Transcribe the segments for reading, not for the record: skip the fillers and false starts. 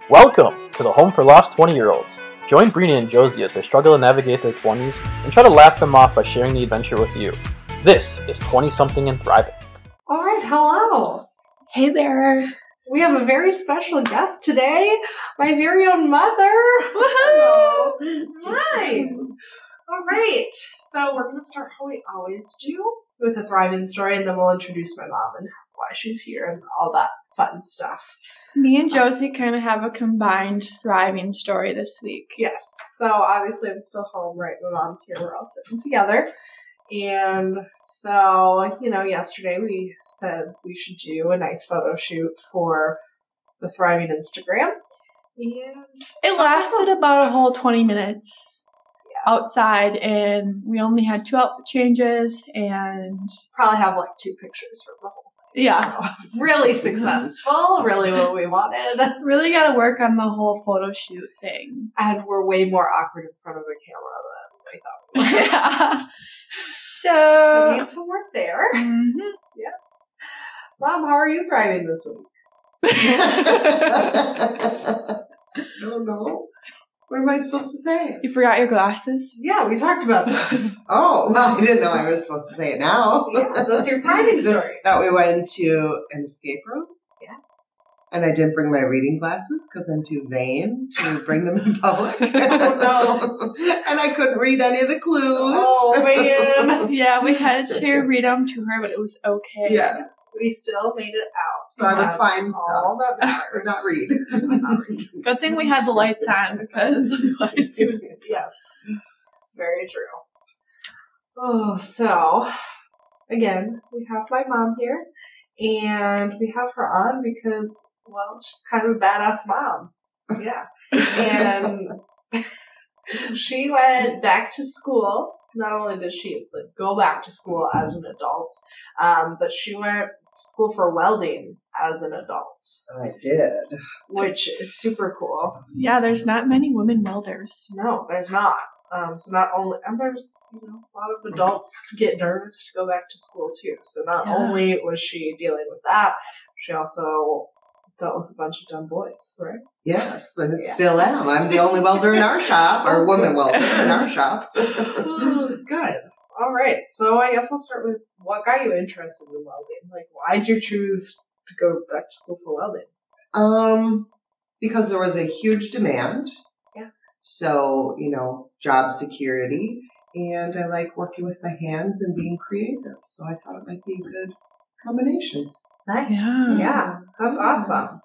Welcome to the Home for Lost 20-year-olds. Join Brina and Josie as they struggle to navigate their 20s and try to laugh them off by sharing the adventure with you. This is 20-something and Thriving. All right, hello. Hey there. We have a very special guest today, my very own mother. Hello. Hi. All right, so we're going to start how we always do with a Thriving story, and then we'll introduce my mom and why she's here and all that fun stuff. Me and Josie kind of have a combined Thriving story this week. Yes, so obviously I'm still home, right? My mom's here, we're all sitting together. And so, yesterday we said we should do a nice photo shoot for the Thriving Instagram. And it lasted about a whole 20 minutes outside, and we only had 2 outfit changes and probably have like 2 pictures from the whole thing. Yeah. So, really successful, really what we wanted. Really got to work on the whole photo shoot thing. And we're way more awkward in front of a camera than I thought we were. Yeah. So we need some work there. Mm-hmm. Yeah. Mom, how are you thriving this week? I don't know. What am I supposed to say? You forgot your glasses? Yeah, we talked about this. Oh, well, I didn't know I was supposed to say it now. Yeah, that's your thriving story. That we went to an escape room. Yeah. And I didn't bring my reading glasses because I'm too vain to bring them in public. Oh, no. And I couldn't read any of the clues. Oh, man. Yeah, we had to read them to her, but it was okay. Yes. We still made it out. So I would find all stuff. that matters. Not read. Good thing we had the lights on because Yes. Very true. Oh, so again, we have my mom here, and we have her on because, well, she's kind of a badass mom. Yeah. And she went back to school. Not only did she go back to school as an adult, but she went to school for welding as an adult. I did. Which is super cool. Yeah, there's not many women welders. No, there's not. So not only, and there's, a lot of adults get nervous to go back to school too. So not only was she dealing with that, she also dealt with a bunch of dumb boys, right? Yes, and still am. I'm the only welder in our shop, or woman welder in our shop. Good. All right. So I guess we'll start with what got you interested in welding? Like, why'd you choose to go back to school for welding? Because there was a huge demand. Yeah. So, job security, and I like working with my hands and being creative. So I thought it might be a good combination. Nice. Yeah. Yeah, that's awesome.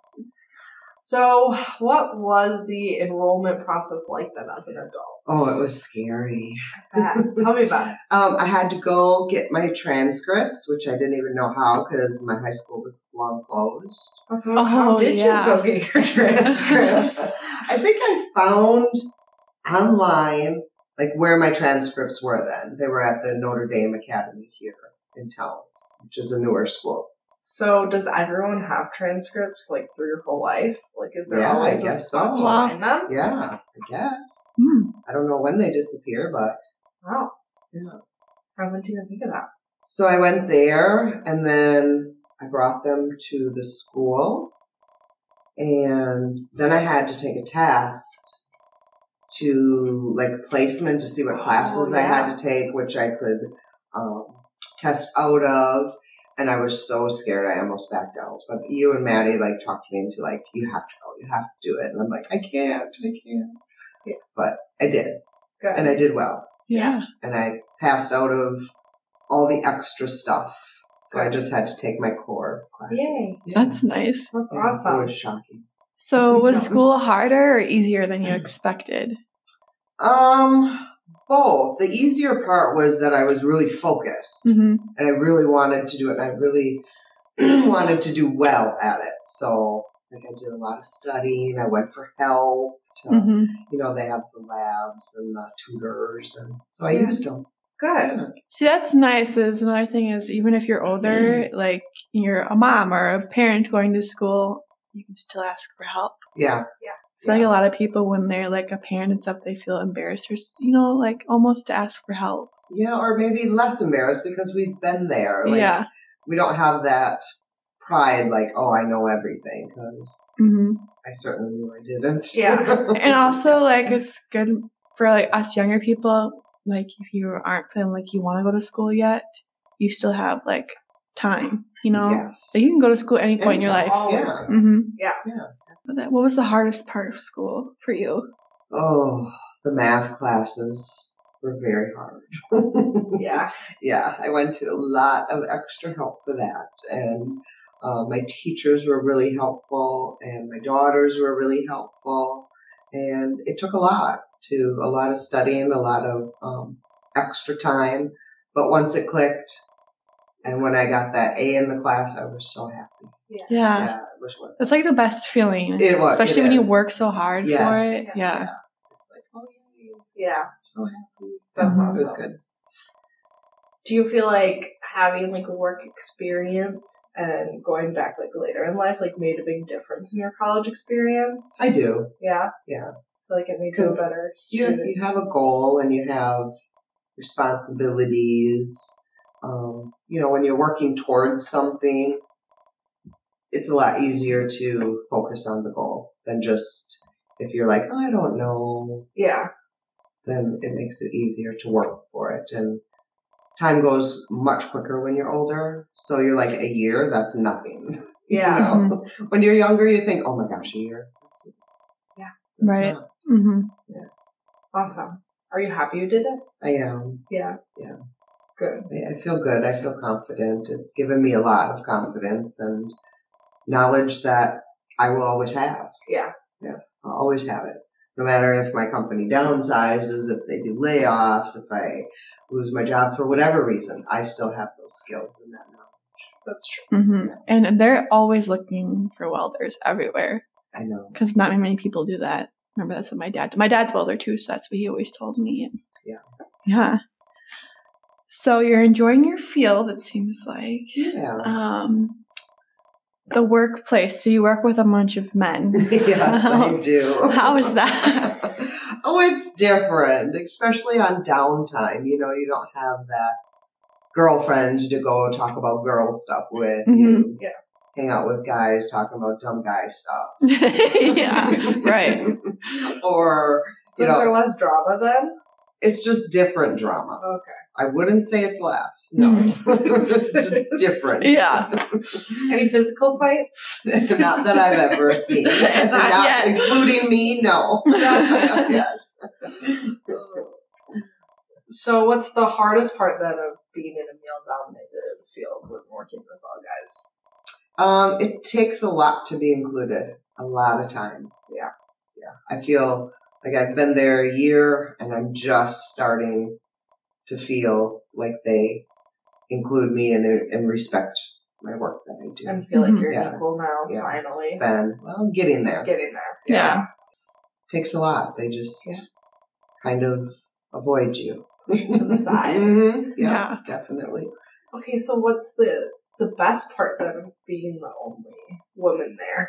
So what was the enrollment process like then as an adult? Oh, it was scary. Tell me about it. I had to go get my transcripts, which I didn't even know how because my high school was long closed. So how did you go get your transcripts? I think I found online where my transcripts were then. They were at the Notre Dame Academy here in town, which is a newer school. So does everyone have transcripts through your whole life? Is there I always guess a spot so. to find them? Yeah, I guess. Hmm. I don't know when they disappear, but Wow. yeah. I wouldn't even think of that. So I went there, and then I brought them to the school, and then I had to take a test to placement to see what classes I had to take, which I could test out of. And I was so scared I almost backed out. But you and Maddie talked me into you have to go, you have to do it. And I'm like, I can't. Yeah, but I did. Good. And I did well. Yeah. And I passed out of all the extra stuff. So I just had to take my core classes. Yay. Yeah. That's nice. That's Yeah, awesome. It was shocking. So was school harder or easier than you expected? Both. The easier part was that I was really focused. Mm-hmm. And I really wanted to do it. And I really wanted to do well at it. So I did a lot of studying. I went for help. Mm-hmm. They have the labs and the tutors. And so I used them. Good. See, that's nice. Is another thing is even if you're older, you're a mom or a parent going to school, you can still ask for help. Yeah. I feel like a lot of people, when they're a parent and stuff, they feel embarrassed or, almost to ask for help. Yeah, or maybe less embarrassed because we've been there. Yeah. We don't have that pride, like, oh, I know everything, because hmm I certainly knew I didn't. Yeah. And also, like, it's good for, like, us younger people, like, if you aren't feeling like you want to go to school yet, you still have, like, time, you know? Yes. Like, you can go to school at any point in your life. Always. Yeah. Mm-hmm. Yeah. What was the hardest part of school for you? Oh, the math classes were very hard. Yeah. Yeah, I went to a lot of extra help for that, and my teachers were really helpful, and my daughters were really helpful, and it took a lot of studying, a lot of extra time, but once it clicked, and when I got that A in the class, I was so happy. Yeah. Yeah, it was wonderful. It's like the best feeling. It was. Especially it when you is. work so hard Yes. for it. It's Yeah. like, oh, yay. Yeah. I'm so happy. That's Mhm. awesome. It was good. Do you feel like having like a work experience and going back like later in life like made a big difference in your college experience? I do. Yeah. Yeah. I feel like it made you a 'Cause better student. You have a goal and you have responsibilities. When you're working towards something, it's a lot easier to focus on the goal than just if you're like, oh, I don't know, Yeah. then it makes it easier to work for it. And time goes much quicker when you're older. So you're like, a year, that's nothing. Yeah. You know? When you're younger, you think, oh my gosh, a year. Yeah. That's Right. not. Mm-hmm. Awesome. Are you happy you did it? I am. Yeah. Yeah. Good. I feel good. I feel confident. It's given me a lot of confidence and knowledge that I will always have. Yeah. Yeah, I'll always have it. No matter if my company downsizes, if they do layoffs, if I lose my job for whatever reason, I still have those skills and that knowledge. That's true. Mm-hmm. And they're always looking for welders everywhere. I know. Because not many people do that. Remember, that's what my dad's welder too, so that's what he always told me. And yeah. So you're enjoying your field, it seems like. Yeah. The workplace. So you work with a bunch of men. Yes, I do. How is that? Oh, it's different, especially on downtime. You don't have that girlfriend to go talk about girl stuff with. Mhm. You Yeah. hang out with guys talking about dumb guy stuff. Yeah, right. Or, So is there less drama then? it's just different drama. Okay. I wouldn't say it's less. No. It's just different. Yeah. Any physical fights? Not that I've ever seen. Not yet. Including me, no. Yes. So what's the hardest part then of being in a male-dominated field and working with all guys? It takes a lot to be included. A lot of time. Yeah. I feel like I've been there a year and I'm just starting to feel like they include me and respect my work that I do. And feel like you're Yeah. equal now, Yeah. finally. Getting there. Getting there. Yeah. Takes a lot. They just kind of avoid you. To the side. Mhm. Yeah. Definitely. Okay, so what's the best part then of being the only woman there?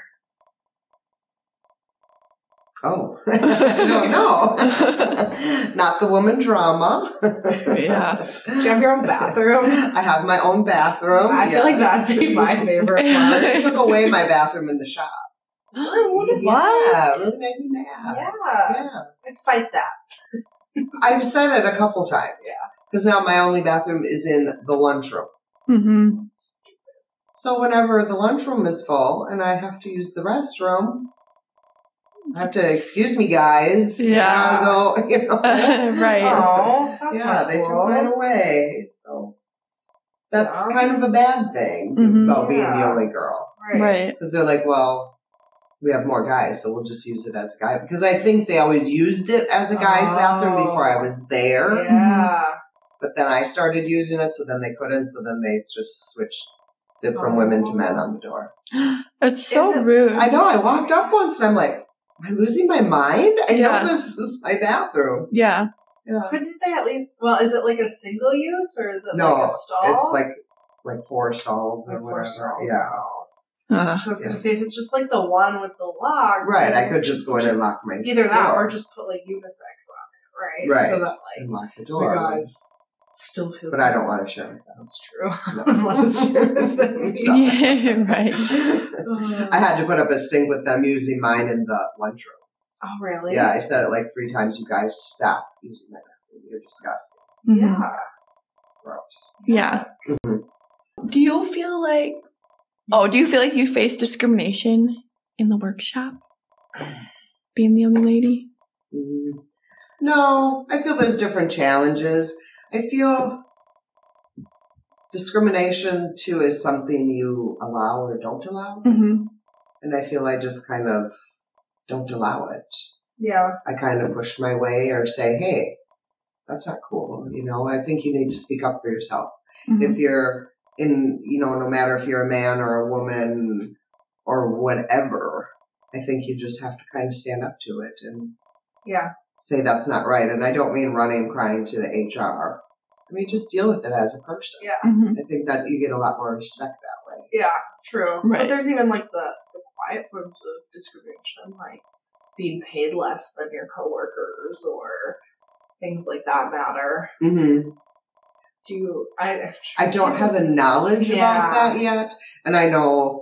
Oh, I don't know. Not the woman drama. Yeah. Do you have your own bathroom? I have my own bathroom. I feel like that's my favorite part. They took away my bathroom in the shop. What? Yeah, it really made me mad. Yeah. I'd fight that. I've said it a couple times. Yeah. Because now my only bathroom is in the lunchroom. Mm-hmm. So whenever the lunchroom is full and I have to use the restroom, I have to excuse me, guys. Yeah. I go, Right. Oh, that's Yeah, not they cool. took mine away. So that's Yeah. kind of a bad thing Mhm. about being the Yeah. only girl. Right. Because they're like, well, we have more guys, so we'll just use it as a guy. Because I think they always used it as a guy's bathroom before I was there. Yeah. But then I started using it, so then they couldn't. So then they just switched it from women to men on the door. It's so Is it- rude. I know. I walked up once and I'm like, am I losing my mind? I Yeah. know this is my bathroom. Yeah. Yeah. Couldn't they at least? Well, is it like a single use or is it No, like a stall? it's like 4 stalls or Like four whatever. stalls. Yeah. Uh, I was gonna say if it's just like the one with the lock. Right. then I could just go in and lock my either that door. or just put like unisex on it, right? Right. So that like and lock the the door. guys Still feel But I don't want to share with them. That's true. I don't want to share with them. Yeah, right. I had to put up a stink with them using mine in the lunchroom. Oh, really? Yeah, I said it like 3 times. You guys stop using my bathroom. You're disgusting. Mhm. Yeah. Gross. Yeah. Mm-hmm. Do you feel like you face discrimination in the workshop? Being the only lady? No, I feel there's different challenges. I feel discrimination, too, is something you allow or don't allow. Mm-hmm. And I feel I just kind of don't allow it. Yeah. I kind of push my way or say, hey, that's not cool. I think you need to speak up for yourself. Mm-hmm. If you're no matter if you're a man or a woman or whatever, I think you just have to kind of stand up to it and say that's not right. And I don't mean running crying to the HR. I mean, just deal with it as a person. Yeah. Mm-hmm. I think that you get a lot more respect that way. Yeah, true. Right. But there's even like the quiet forms of discrimination, like being paid less than your coworkers or things like that matter. Mm-hmm. I don't have a knowledge about that yet, and I know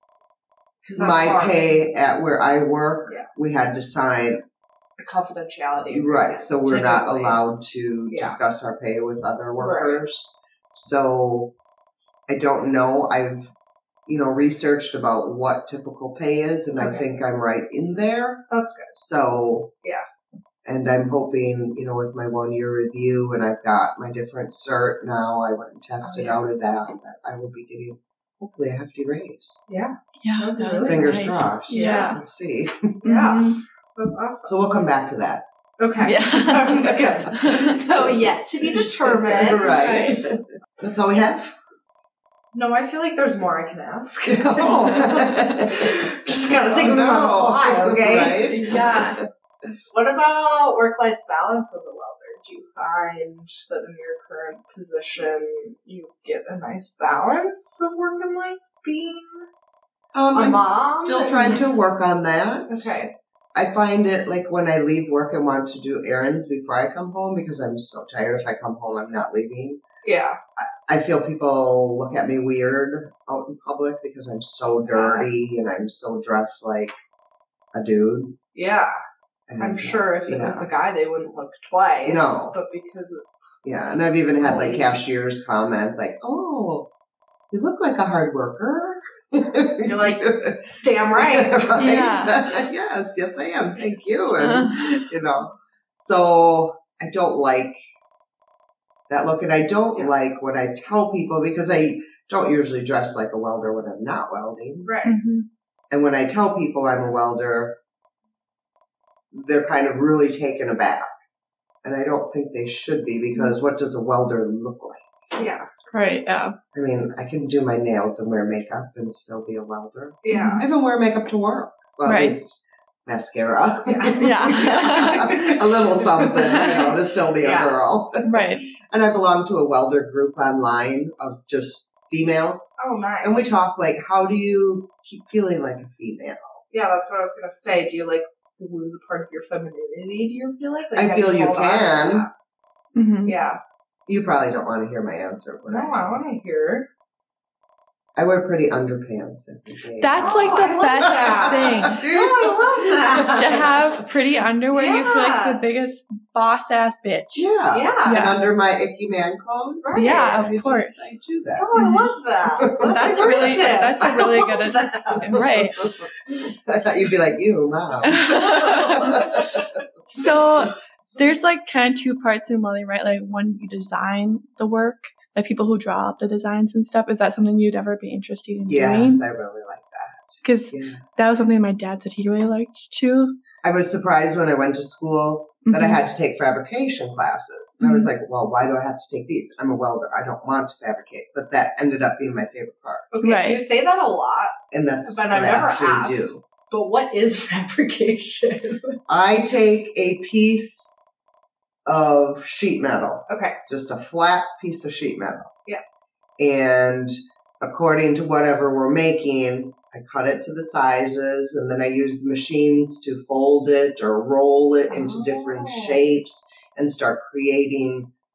my pay at where I work, we had to sign a confidentiality agreement. Right, so we're not typically allowed to discuss our pay with other workers. Right. So I don't know. I've researched about what typical pay is, and I think I'm right in there. That's good. So and I'm hoping, with my 1-year review, and I've got my different cert now, I went and tested out of that I will be getting, hopefully, a hefty raise. Yeah. Yeah. Really Fingers nice. crossed. Yeah. Let's see. Yeah. That's awesome. So we'll come back to that. Okay. Yeah. Sounds good. So, yet to be determined. Right. That's all we have? No, I feel like there's more I can ask. Oh. Just gotta think of them on the fly, okay? Right? Yeah. What about work-life balance as a welder? Do you find that in your current position you get a nice balance of work and life being a mom? I'm still trying to work on that. Okay. I find it like when I leave work, I want to do errands before I come home because I'm so tired. If I come home, I'm not leaving. Yeah. I feel people look at me weird out in public because I'm so dirty and I'm so dressed like a dude. Yeah. And, I'm sure if it was a guy, they wouldn't look twice. No. But because it's... Yeah, and I've even had like cashiers comment like, oh, you look like a hard worker. You're like, damn right. Right? Yeah. yes, I am. Thank you. And, so I don't like that look. And I don't like when I tell people, because I don't usually dress like a welder when I'm not welding. Right. Mm-hmm. And when I tell people I'm a welder, they're kind of really taken aback. And I don't think they should be, because what does a welder look like? Yeah. Right, yeah. I mean, I can do my nails and wear makeup and still be a welder. Yeah. I even wear makeup to work. Well, Right. at least mascara. Yeah. A little something, to still be a girl. Right. And I belong to a welder group online of just females. Oh, nice. And we talk like, how do you keep feeling like a female? Yeah, that's what I was going to say. Do you, lose a part of your femininity, do you feel like? I feel you can. Mm-hmm. Yeah. You probably don't want to hear my answer. No, I want to hear. I wear pretty underpants every day. That's like the best thing. Oh, I love that. To have pretty underwear, you feel like the biggest boss ass bitch. Yeah. Yeah. And under my icky man clothes. Right. Yeah, of course. I do that. Oh, I love that. That's a really good right. I thought you'd be like, you, Mom. So there's kind of two parts in welding, right? Like one, you design the work, like people who draw up the designs and stuff. Is that something you'd ever be interested in doing? Yes, I really like that. Because that was something my dad said he really liked too. I was surprised when I went to school that I had to take fabrication classes. And I was like, well, why do I have to take these? I'm a welder. I don't want to fabricate. But that ended up being my favorite part. Okay, Right. You say that a lot. And that's But what I've I never actually asked. do. But what is fabrication? I take a piece of sheet metal. Okay. Just a flat piece of sheet metal. Yeah. And according to whatever we're making, I cut it to the sizes, and then I use the machines to fold it or roll it into different shapes and start creating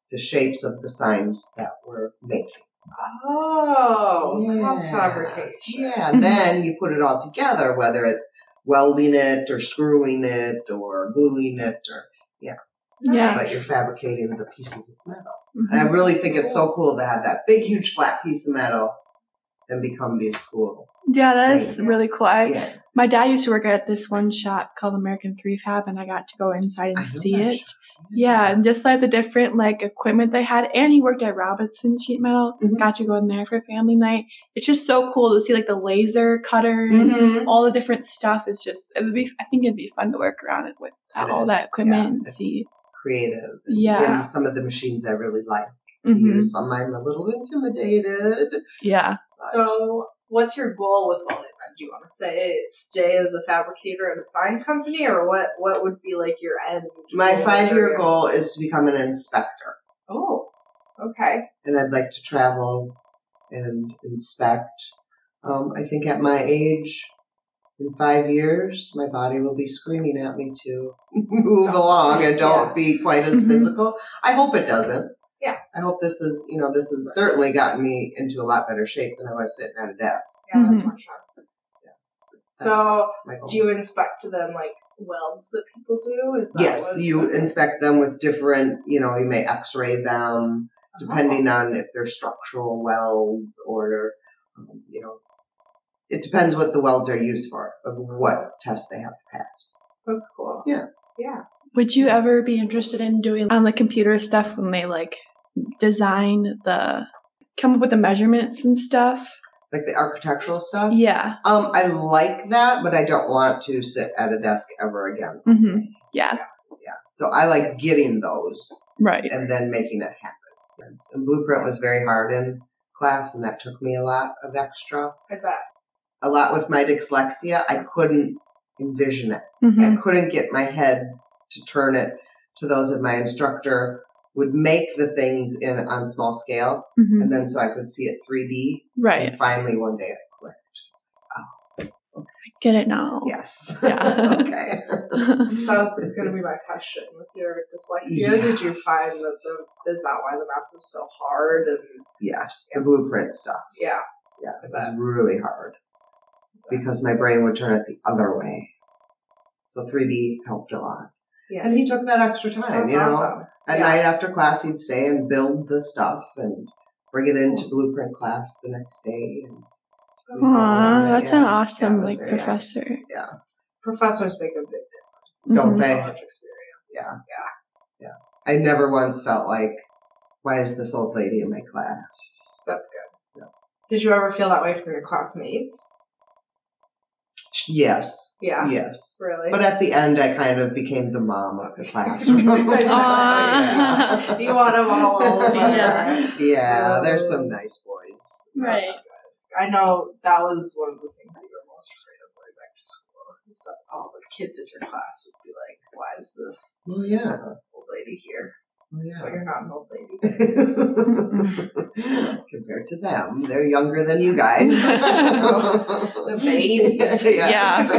the shapes of the signs that we're making. Oh, that's fabrication. Yeah, and then you put it all together, whether it's welding it or screwing it or gluing it or, but you're fabricating the pieces of metal. And I really think it's so cool to have that big, huge, flat piece of metal and become these cool. Yeah, that is really cool. Yeah. My dad used to work at this one shop called American 3 Fab, and I got to go inside and see it. Yeah, and just like the different like equipment they had, and he worked at Robinson Sheet Metal. Got to go in there for family night. It's just so cool to see like the laser cutter and all the different stuff. It's just I think it'd be fun to work around it with all that equipment and see. Creative. And some of the machines I really like to use. Some I'm a little intimidated. Yeah. So, what's your goal with welding? Do you want to stay as a fabricator at a sign company, or what would be like your end? My 5-year goal is to become an inspector. Oh, okay. And I'd like to travel and inspect. I think at my age, in 5 years, my body will be screaming at me to move along and don't be quite as physical. I hope it doesn't. Yeah. I hope this has certainly gotten me into a lot better shape than I was sitting at a desk. Yeah, that's much fun. So, do you inspect them like welds that people do? Is that yes, you inspect them with different, you may x-ray them depending on if they're structural welds or, it depends what the welds are used for, of what test they have to pass. That's cool. Yeah. Yeah. Would you ever be interested in doing on the computer stuff when they like come up with the measurements and stuff? Like the architectural stuff? Yeah. I like that, but I don't want to sit at a desk ever again. Yeah. Yeah. So I like getting those. Right. And then making it happen. And Blueprint was very hard in class, and that took me a lot of extra. I bet. A lot with my dyslexia, I couldn't envision it. I couldn't get my head to turn it to those of my instructor would make the things on small scale, and then so I could see it 3D. Right. And finally one day it clicked. I get it now. Yes. Yeah. Okay. That was going to be my question with your dyslexia. Yes. Did you find that is that why the math was so hard? And yes, the Blueprint stuff. Yeah. Yeah, it was really hard because my brain would turn it the other way. So 3D helped a lot. Yeah. And he took that extra time, That's awesome. At night after class, he'd stay and build the stuff and bring it into Blueprint class the next day. Aww, that's an awesome professor. Nice. Yeah. Professors make a big difference. Don't they? College experience. Yeah. I never once felt like, why is this old lady in my class? That's good. Yeah. Did you ever feel that way from your classmates? Yes. Yeah. Yes. Really? But at the end, I kind of became the mom of the classroom. Aww. You want them all over. Yeah, there's some nice boys. Right. I know that was one of the things that you were most afraid of going back to school. Is that all the kids in your class would be like, why is this old lady here? Well, yeah. But you're not an old lady. Compared to them, they're younger than you guys. The babies. Yeah.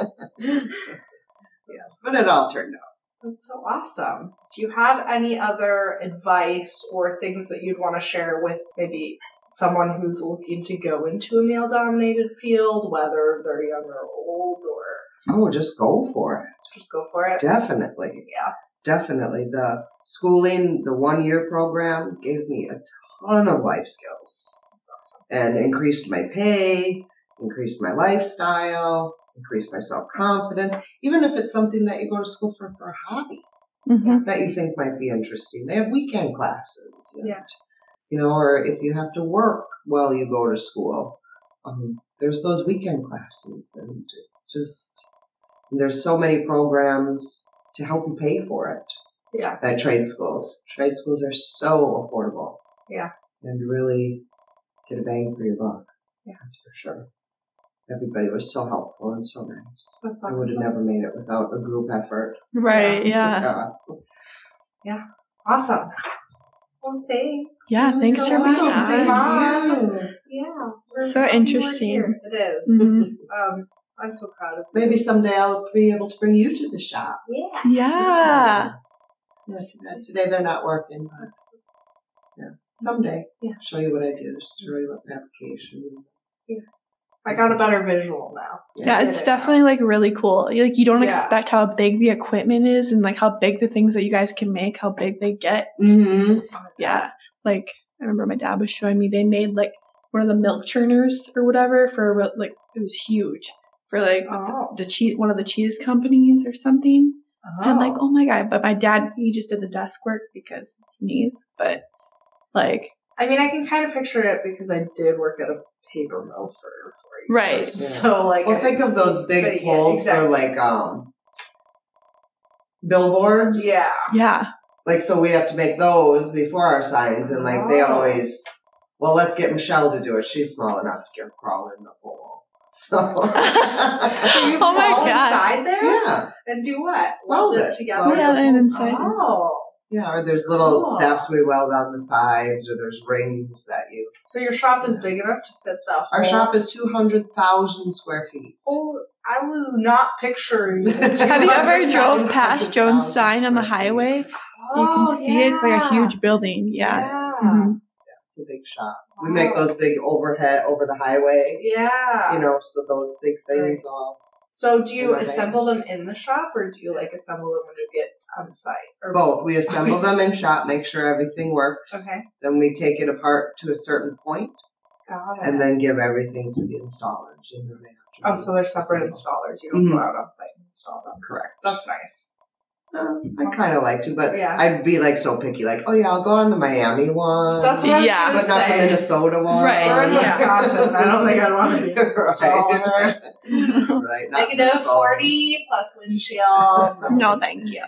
Yes, but it all turned out. That's so awesome. Do you have any other advice or things that you'd want to share with maybe someone who's looking to go into a male-dominated field, whether they're young or old, or... Oh, just go for it. Just go for it? Definitely. Yeah. Definitely. The schooling, the 1-year program gave me a ton of life skills and increased my pay, increased my lifestyle, increased my self-confidence, even if it's something that you go to school for a hobby that you think might be interesting. They have weekend classes. And, or if you have to work while you go to school, there's those weekend classes, and there's so many programs to help you pay for it. Yeah. At trade schools. Trade schools are so affordable. Yeah. And really get a bang for your buck. Yeah. That's for sure. Everybody was so helpful and so nice. That's awesome. I would have never made it without a group effort. Right, yeah. Yeah. Awesome. Well, thanks. Yeah, thanks for being on. Yeah. So interesting. It is. Mm-hmm. I'm so proud of you. Maybe someday I'll be able to bring you to the shop. Yeah. Yeah. Yeah, too bad today they're not working, but Someday. Yeah. Show you what I do. Just show you what the application. I got a better visual now. Yeah, I it's get it definitely like really cool. Like you don't Yeah. expect how big the equipment is and like how big the things that you guys can make, how big they get. Mm-hmm. Yeah. Like I remember my dad was showing me they made like one of the milk churners or whatever for like it was huge for like Oh. the cheese one of the cheese companies or something. Oh. And I'm like, oh my god! But my dad he just did the desk work because sneeze. But like I mean, I can kind of picture it because I did work at a paper mill for 4 Right. years. Yeah. So like, Well, think of those big but, yeah, poles exactly. for like billboards. Yeah. yeah. Like, so we have to make those before our signs, and like they Oh. always. Well, let's get Michelle to do it. She's small enough to get crawl in the pole. So. So you Oh my fall God. inside there Yeah. and do what? Weld Weld it. it together. Weld Yeah, the and poles inside. on. Oh. Yeah, or there's little Cool. steps we weld on the sides, or there's rings that you. So your shop is big enough to fit the whole. Our shop is 200,000 square feet. Oh, I was not picturing. Have you ever drove 200,000 past Jones' sign on the square feet. highway? You Oh, can see it. It's like a huge building. Yeah. Mhm. It's a big shop. We make those big overhead over the highway. Yeah. You know, so those big things all. So do you Right. assemble them in the shop, or do you like assemble them when you get on site? Or Both. We assemble them in shop, make sure everything works. Okay. Then we take it apart to a certain point, Got it. and then give everything to the installers. And then they have to Oh, so they're separate installers. You don't go out on site and install them. Correct. That's nice. I kind of like to, but Yeah. I'd be like so picky, like, oh yeah, I'll go on the Miami one. That's what I was Yeah. gonna but not the say. Minnesota one. Right, Or in yeah. Wisconsin. I don't think I'd want to be an installer. Right. Not -40 Minnesota. plus windshield. No, thank you.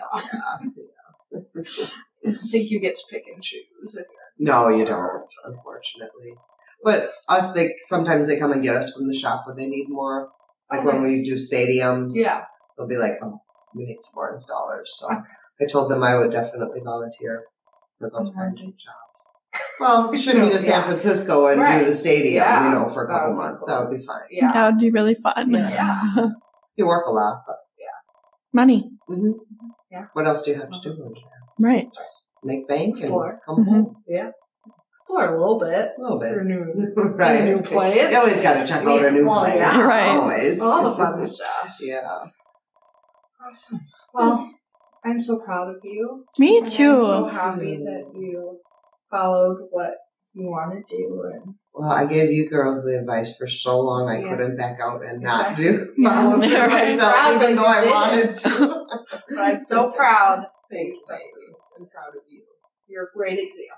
I think you get to pick and choose. If you're No, you don't, unfortunately. But sometimes they come and get us from the shop when they need more. Like when we do stadiums, yeah. they'll be like, oh, we need some more installers. So Okay. I told them I would definitely volunteer for those Oh, kinds of nice. jobs. Well, ship me to San Yeah. Francisco and Right. do the stadium, Yeah. you know, for a That couple would be months. cool. That would be fine. Yeah. That would be really fun. Yeah. You work a lot, but Money. Yeah. What else do you have to do? Right. Just make bank Explore. and come home. Yeah. Explore a little bit. A little bit. Your new, Right. your new place. You always got to check out a new Well, place. yeah. Right. Always. All the fun stuff. Yeah. Awesome. Well, I'm so proud of you. Me And I'm so too. happy that you followed what you want to do. And Well, I gave you girls the advice for so long I Yeah. couldn't back out and not Exactly. do Yeah. follow through Right. myself, Proud even that though you I did. wanted to. but I'm so proud. Thanks, baby. I'm proud of you. You're a great example.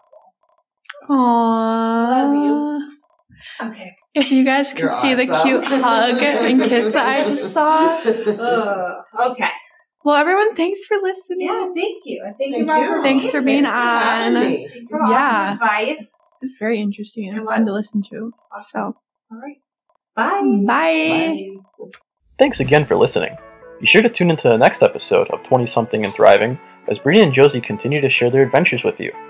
Aww. Love you. Okay. If you guys could You're see the awesome. cute hug and kiss that I just saw. Okay. Well, everyone, thanks for listening. Yeah, thank you. And thank Thank you, Mom, you. Thanks for being having on. me. Thanks for the Yeah. awesome advice. It's very interesting and It fun to was. listen to. So, All right. Bye. bye. Thanks again for listening. Be sure to tune into the next episode of 20 Something and Thriving as Brina and Josie continue to share their adventures with you.